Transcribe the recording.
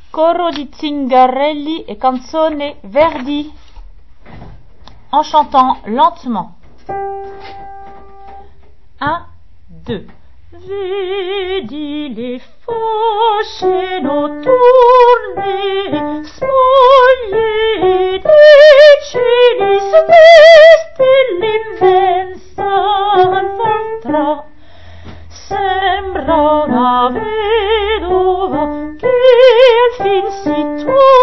Coro di Zingarelli et canzone Verdi, en chantant lentement. 1, 2. Vedi le fasce notturne, spoglie dei cieli sveste l'immensa altra. Sembra una vedova che al fin si